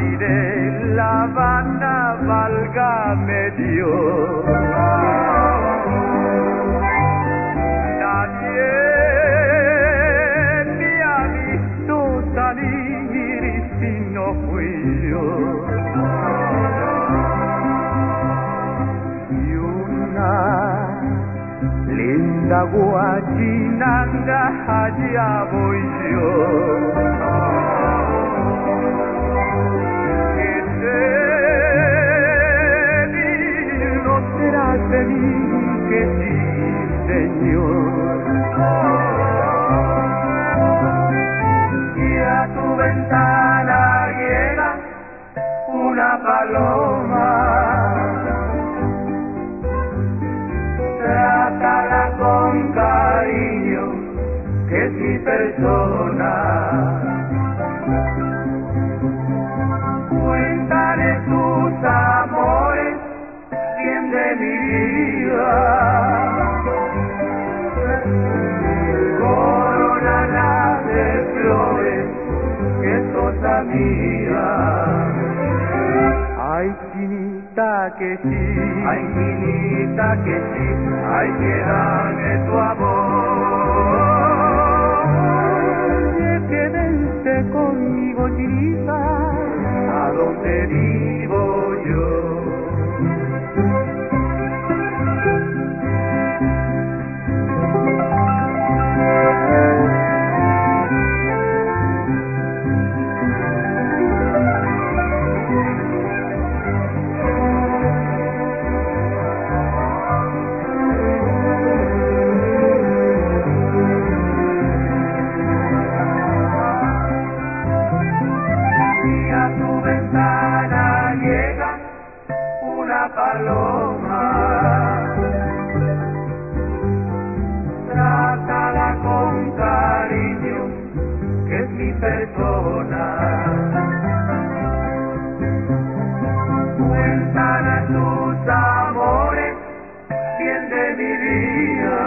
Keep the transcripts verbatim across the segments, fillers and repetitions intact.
de La Habana, válgame Dios. Nadie me ha visto salir si no fui yo. Y una linda guachinanga, allá voy yo. De mí que sí, señor. Y a tu ventana llega una paloma, trátala con cariño, que es mi persona. Cuéntale tus amores de mi vida, coronala de flores, que es cosa mía. Ay, chinita que sí, ay, chinita que sí, ay, que dame tu amor. Oye, quédense conmigo, chinita, a donde vivo yo. Paloma, trátala con cariño, que es mi persona. Cuéntale tus amores, bien de mi vida,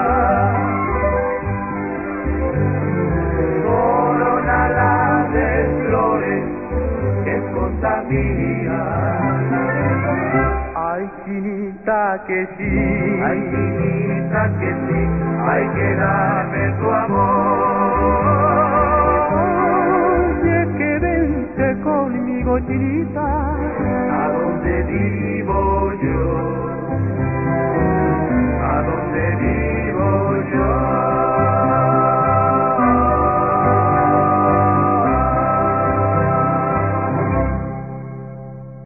coronala de flores, que es cosa mía. Ay, chinita que sí, ay, chinita que sí, ay, que dame tu amor. Oye, que vente conmigo, chinita, a donde vivo yo, a donde vivo